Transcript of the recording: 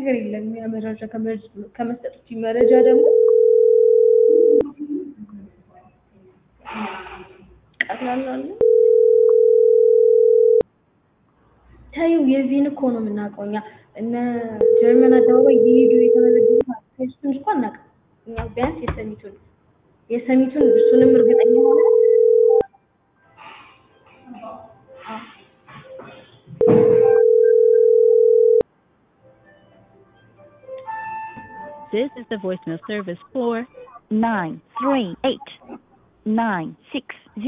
ነገር የለም ያ መረጃ ከመስጠት መረጃ ደግሞ ቀላል አለ ታዩ የዚህን እኮ ነው የምናውቀው እኛ እነ ጀርመን አደባባይ እየሄዱ የተመዘገቡት እሱን እንኳን እናውቃለን እኛ ቢያንስ የሰሚቱን እሱንም እርግጠኛ ሆነ This is the voicemail service for 93896